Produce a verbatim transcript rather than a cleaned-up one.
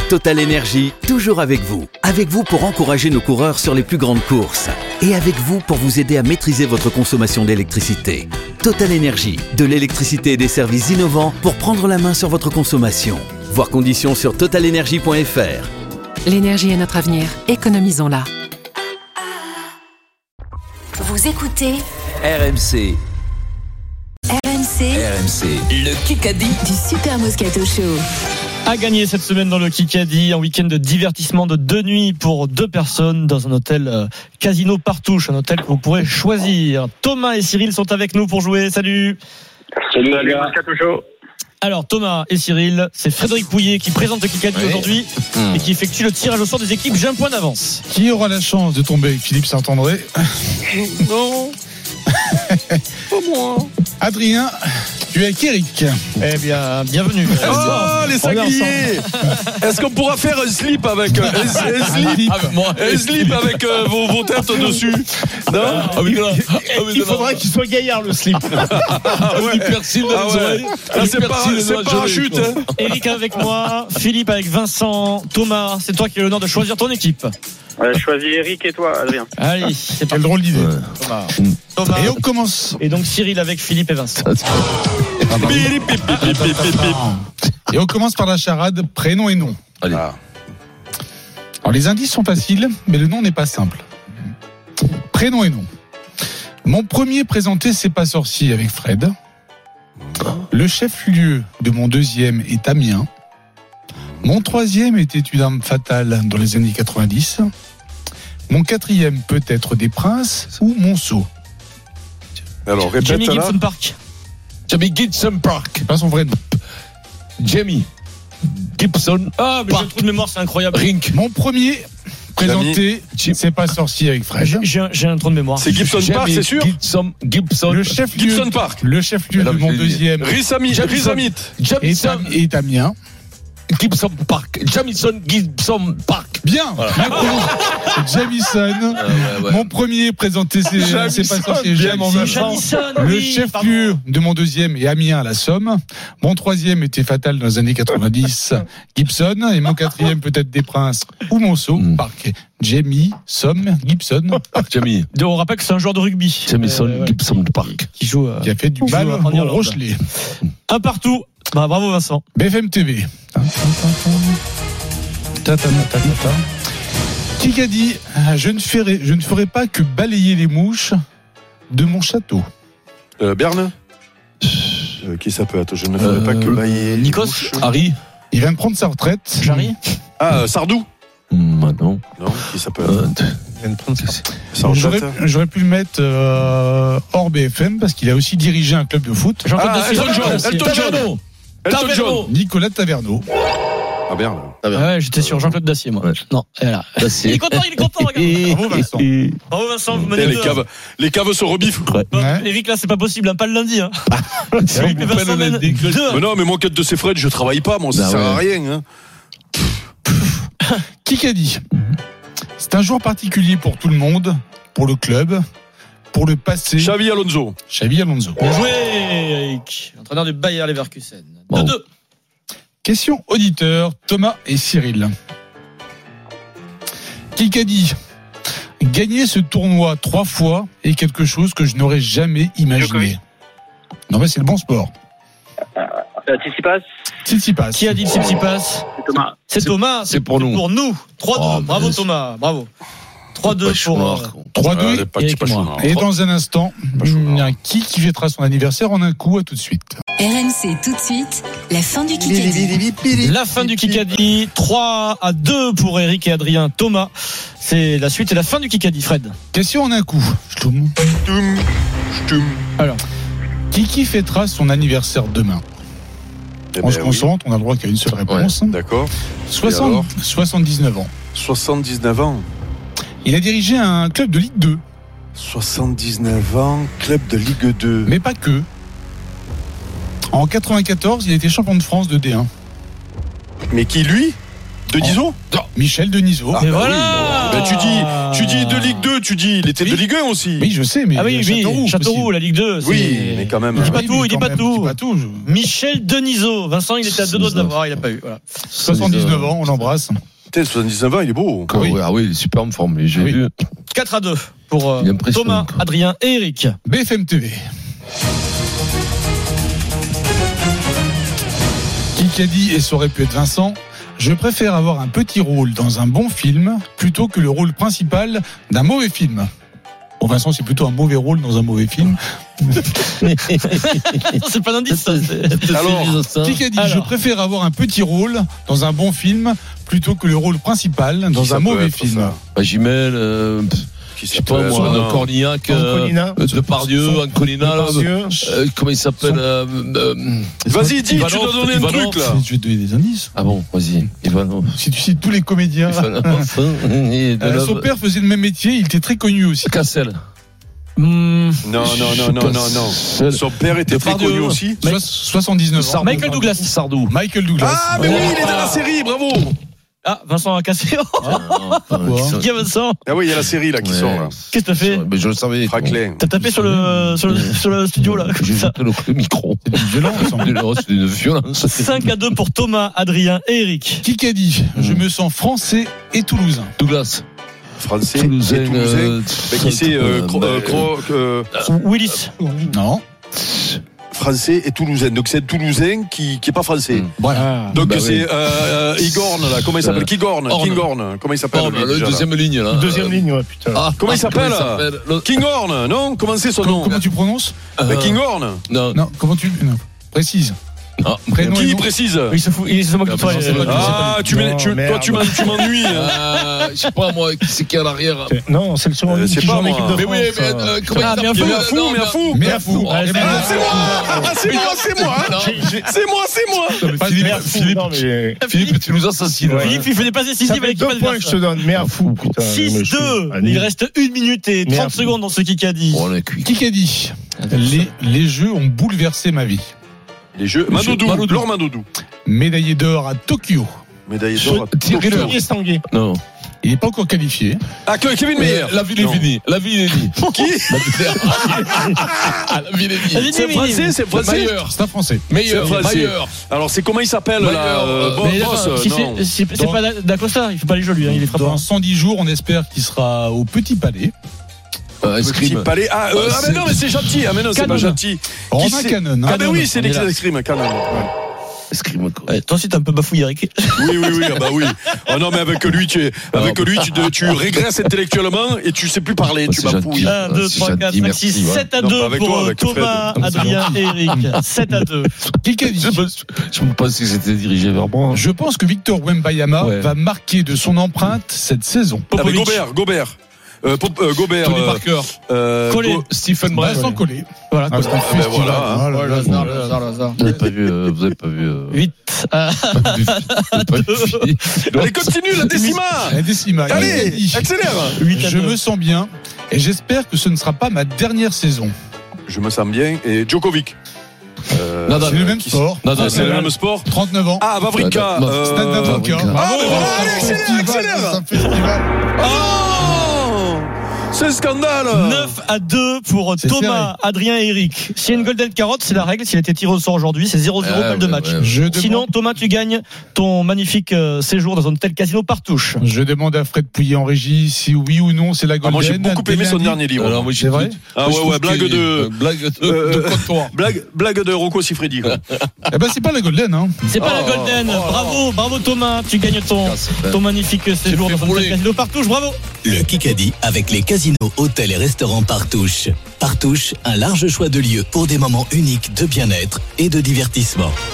Total Énergie, toujours avec vous. Avec vous pour encourager nos coureurs sur les plus grandes courses. Et avec vous pour vous aider à maîtriser votre consommation d'électricité. Total Énergie, de l'électricité et des services innovants pour prendre la main sur votre consommation. Voir conditions sur total énergie point f r. L'énergie est notre avenir, économisons-la. Vous écoutez R M C. R M C, R M C, le Kikadi du Super Moscato Show. A gagné cette semaine dans le Kikadi, un week-end de divertissement de deux nuits pour deux personnes dans un hôtel euh, Casino Partouche, un hôtel que vous pourrez choisir. Thomas et Cyril sont avec nous pour jouer. Salut. Salut, Salut Moscato Show. Alors Thomas et Cyril, c'est Frédéric Pouillet qui présente le Kikadi oui. aujourd'hui mmh. et qui effectue le tirage au sort des équipes. J'ai un point d'avance. Qui aura la chance de tomber avec Philippe Saint-André? Non. Pas moi. Adrien, tu es avec Eric. Eh bien, bienvenue. Oh, les sangliers. Est-ce qu'on pourra faire un slip avec, euh, un, un slip, avec, moi, un slip avec euh, vos, vos têtes dessus? Non, ah, oui, non. Ah, oui, il faudra qu'il soit gaillard, le slip. Ah, ouais. Persil dans ah, les oreilles. Ah, c'est pas, c'est pas un chute. Hein. Eric avec moi, Philippe avec Vincent, Thomas, c'est toi qui as l'honneur de choisir ton équipe. Ouais, je choisis Eric et toi, Adrien. Allez, c'est quelle drôle d'idée. Ouais. Thomas. Thomas. Et on commence. Et donc Cyril avec Philippe et Vincent. Et on commence par la charade prénom et nom. Allez. Alors les indices sont faciles, mais le nom n'est pas simple. Prénom et nom. Mon premier présenté, c'est pas sorcier avec Fred. Le chef-lieu de mon deuxième est Amiens. Mon troisième était une arme fatale dans les années quatre-vingt-dix. Mon quatrième peut être des Princes ou Monceau. Alors répète Jamie là. Gibson Park. Jamie Gibson Park. C'est pas son vrai nom. Jamie Gibson. Ah, mais j'ai un trou de mémoire, c'est incroyable. Rink. Mon premier présenté, c'est pas sorcier avec Fred. J'ai, j'ai, un, j'ai un trou de mémoire. C'est Gibson Jamie Park, c'est sûr. Gibson, Gibson. Le chef-lieu, Gibson Park. Le chef-lieu de mon deuxième Rizamit. est Amiens. Gibson Park. Jamison Gibson Park. Bien. Voilà. Jamison. Ah, ouais, ouais. Mon premier présenté, c'est, c'est pas sorcier. J'aime en même temps. Le oui, chef-lieu pardon. de mon deuxième est Amiens à la Somme. Mon troisième était fatal dans les années quatre-vingt-dix. Gibson. Et mon quatrième peut-être des Princes ou Monceau. Mm. Park. Jamie, Somme, Gibson. Jamie. On rappelle que c'est un joueur de rugby. Jamison euh, Gibson Park. Qui joue. Euh, qui a fait du bal au Rochelet. Un partout. Bah, bravo Vincent. B F M T V. Qui a dit je ne ferai, je ne ferai pas que balayer les mouches de mon château. Euh, Berne. Euh, qui ça peut être? Je ne ferai euh, pas que balayer. Nikos. Harry. Il vient de prendre sa retraite. Jarry. Ah, euh, Sardou. Mmh, non. Non, qui ça peut être? Euh, il vient de prendre sa J'aurais, j'aurais pu le mettre euh, hors B F M parce qu'il a aussi dirigé un club de foot. Jean-Claude ah, Elton John. Elton John. Elton John. Nicolas Taverneau. Ah, Berne. Ah ouais, j'étais sur Jean-Claude Dacier, moi. Ouais. Non, voilà. Dacier. Il est content, il est content, regarde. Bravo Vincent. Bravo Vincent, vous menez les caves, les caves se rebiffent. Ouais. Bon, ouais. Eric, là, c'est pas possible, hein, pas le lundi. Hein. C'est Eric, Vincent mène deux. Mais non, mais moi, quête de ces Fred, je travaille pas, moi, ça bah, sert ouais. à rien. Hein. Qui a dit c'est un joueur particulier pour tout le monde, pour le club, pour le passé. Xavi Alonso. Xavi Alonso. Bien joué, Eric. Entraîneur du Bayer Leverkusen. deux deux. Question auditeur, Thomas et Cyril. Qui a dit gagner ce tournoi trois fois est quelque chose que je n'aurais jamais imaginé. Non mais c'est le bon sport. Euh, Tsitsipas. Tsitsipas. Qui a dit Tsitsipas? C'est Thomas. C'est, c'est Thomas. C'est, c'est pour nous. Pour nous. trois deux. Oh, Bravo Thomas. Bravo. trois deux pour euh, trois deux. Ah, et, et dans un instant, il y a qui qui fêtera son anniversaire en un coup. À tout de suite. R M C tout de suite. La fin du Kikadi. La fin du Kikadi. trois à deux pour Eric et Adrien. Thomas. C'est la suite et la fin du Kikadi. Fred. Question en un coup. Ch'toum. Ch'toum. Ch'toum. Alors, qui qui fêtera son anniversaire demain? Eh on ben se concentre, oui. On a le droit qu'à une seule réponse. Ouais, d'accord. soixante, soixante-dix-neuf ans. soixante-dix-neuf ans. Il a dirigé un club de Ligue deux. soixante-dix-neuf ans, club de Ligue deux. Mais pas que. En quatre-vingt-quatorze, il a été champion de France de D un. Mais qui, lui? Denisot? oh. Michel Denisot. Ah, et bah voilà oui. Ben, tu dis, tu dis de Ligue deux, tu dis, il était Oui. de Ligue un aussi. Oui, je sais, mais Ah oui, oui, Châteauroux, Châteauroux, possible. la Ligue deux. c'est- Oui, mais quand même. Il dit pas Oui, tout, mais il dit quand pas même, tout. dis pas tout. je- Michel Denisot. Vincent, il était à deux doigts de l'avoir, il n'a pas eu. Voilà. soixante-dix-neuf ans, on l'embrasse. Putain, soixante-dix-neuf ans, il est beau. Ah oui, ah oui, il est super en forme, lui, j'ai Oui. vu. quatre à deux pour euh, Il est impressionnant, Thomas, quoi. Adrien et Eric. B F M T V. Kikadi et ça aurait pu être Vincent. Je préfère avoir un petit rôle dans un bon film plutôt que le rôle principal d'un mauvais film. Bon, Vincent, c'est plutôt un mauvais rôle dans un mauvais film. C'est pas d'indice, ça. c'est- Alors, Kikadi, Alors. je préfère avoir un petit rôle dans un bon film plutôt que le rôle principal dans ça un peut mauvais être, film. ça Bah, Jimel, euh, qui je sais pas moi, non. Cornillac, euh, Anconina. Depardieu, Anconina, Depardieu. euh, comment il s'appelle euh, euh, Vas-y, dis, tu Ivanov, dois donner un Ivanov. truc, là. Je vais te donner des indices. Ah bon, vas-y, Ivanov. Si tu cites tous les comédiens. Ivanov, hein, et Euh, Deleuve. son père faisait le même métier, il était très connu aussi. Cassel. Hmm, Non, non, non, non, non, non. Son père était très Depardieu. connu aussi. Soix- soixante-dix-neuf ans. Michael Douglas. Sardou. Michael Douglas. Ah, mais oui, il est dans la série, bravo. Ah, Vincent a cassé. Qui est Vincent? Ah oui, il y a la série, là, qui Ouais. sort, là. Qu'est-ce que t'as fait? Mais je le savais. Franklin. T'as tapé sur le, sur le, sur le studio, là, comme J'ai ça. jeté le, le micro. C'est une violence. C'est une violence. cinq à deux pour Thomas, Adrien et Eric. Kikadi, je me sens français et toulousain. Douglas. Français. Toulousain. et Toulousain. euh, Mais qui c'est, euh, euh, Cro- euh, Cro- euh, Willis. Non. Français et Toulousain. Donc c'est un Toulousain qui, qui est pas français. Mm. Voilà. Donc Bah c'est oui. euh, euh, Igorn, là. Comment il s'appelle? Euh, Kingorn. Horn. Kingorn. Comment il s'appelle? Oh, lui, le déjà, là deuxième ligne, là. Deuxième Euh, ligne, ouais, putain. Ah, Comment il s'appelle, Le- Kingorn, non? Comment c'est son Comment, nom? comment tu prononces Bah, euh, Kingorn. Non, Non, comment tu. Non. Précise. non. Prénom et Qui nom. précise? Il se fout, il se moque de Ah, toi. mais il- c'est pas- Ah, tu m'en- Non, tu- toi, merde. tu m'en- tu m'ennuies. hein. Euh, je sais pas, moi, qui c'est qui est à l'arrière? Non, c'est le second Euh, ligne c'est qui pas joue en moi. équipe de Mais France. oui, mais euh. euh, comment Ah, il mais un s'appelle? Mais à fou, Non, mais à fou. Mais à fou. Ah, Eh ben, Ah, c'est moi! Ah, c'est moi, c'est moi! Non. C'est moi, c'est moi! Pas- Mais Philippe, à fou, Philippe, non, mais- Philippe, tu nous assassines. Ouais. Philippe, il faisait pas Ça décisive fait avec deux l'équipe points que je te donne, mais à fou, putain. six mais je suis- deux. Allez. Il reste une minute et Mais trente à fou. secondes dans ce Kikadi. Bon, on est cuit. Kikadi, les, les jeux ont bouleversé ma vie. Les jeux. Manodou, Manodou. Laure Manodou. Médaillé d'or à Tokyo. Médaillé d'or. à Thierry Tokyo. Leroux. Tanguy. Non. Il n'est pas encore qualifié. Ah, Kevin Meyer. La ville est Non. finie. La ville est finie. Qui? La ville est Ah, la ville est finie. C'est français, c'est français. Meilleur. C'est un français. Meilleur. C'est français. Meilleur. Alors, c'est comment il s'appelle, Meyer, là? euh, euh, Bo- Mais là, Boss, si non. c'est- c'est c'est Dans- pas d'Acosta, il fait pas les jeux lui, hein, il est frappant. Dans cent dix jours, on espère qu'il sera au Petit Palais. Euh, Petit escrime. palais. Ah, euh, Euh, ah, mais c'est- non, mais c'est gentil. Ah, mais non, c'est Canon. pas gentil. Romain c'est- Canon. Ah, hein. ben oui, c'est on est là. l'extrême, Canon. Ouais. Escrime, quoi. Ouais, toi aussi t'es un peu bafouillé, Eric. Oui, oui, oui, ah bah oui. Ah non, mais avec lui, tu, es, avec lui, tu, de- tu régresses intellectuellement et tu sais plus parler, Oh, tu c'est bafouilles. gentil. un, deux, c'est trois, gentil, quatre, cinq, merci, six, ouais. sept à Non, deux pas avec pour toi, euh, avec Thomas, Fred. Adrien et Eric. sept à deux. Kikadi. Je me, je me pensais que c'était dirigé vers moi. Je pense que Victor Wembayama Ouais. va marquer de son empreinte cette saison. Ah, mais Popovic. Gobert, Gobert. Euh, Pop- euh, Gobert. Tony euh, Parker. euh, Collé. Go- Stephen Brett. Vincent Collet. Voilà. Ah, c'est un ben festival. voilà, hein. Ah, là, là, là, là. Vous n'avez pas vu. euh, Vous avez pas vu. euh, huit à Vous avez pas vu. Allez, continue, la décima. La décima. Allez, Kikadi. accélère. huit à Je deux. me sens bien et j'espère que ce ne sera pas ma dernière saison. Je me sens bien. Et Djokovic. Euh, Nadal. C'est le même qui- sport. Nadal. C'est le même sport. trente-neuf ans. Ah, Vavrika. Nadal. euh, Stade d'Avocat. Vavrika. Ah, mais voilà, c'est allez, un accélère, festival, accélère. c'est un festival. Oh, c'est un scandale. neuf à deux pour C'est Thomas, Adrien et Eric. S'il y a une golden carotte, c'est la règle. S'il a été tiré au sort aujourd'hui, c'est zéro zéro Ah, balle de ouais, match. ouais. Je demande, Sinon, Thomas, tu gagnes ton magnifique euh, séjour dans un hôtel casino par touche. je demande à Fred Pouillet en régie si oui ou non c'est la Ah, golden. moi, j'ai beaucoup aimé son Lundi. dernier livre. Alors, moi, j'ai C'est vrai tout- Ah moi, je ouais, trouve ouais, blague qu'il- de- euh, blague de, Euh, de comptoir. Blague, blague de Rocco Siffredi. quoi. Eh ben c'est pas la golden hein. C'est pas Oh, la golden. oh, Bravo, bravo Thomas. Tu gagnes ton, ton magnifique séjour fait dans un brûler. hôtel casino par touche. Bravo. Le Kikadi avec les casinos, hôtels et restaurants Partouche. Partouche, un large choix de lieux pour des moments uniques de bien-être et de divertissement.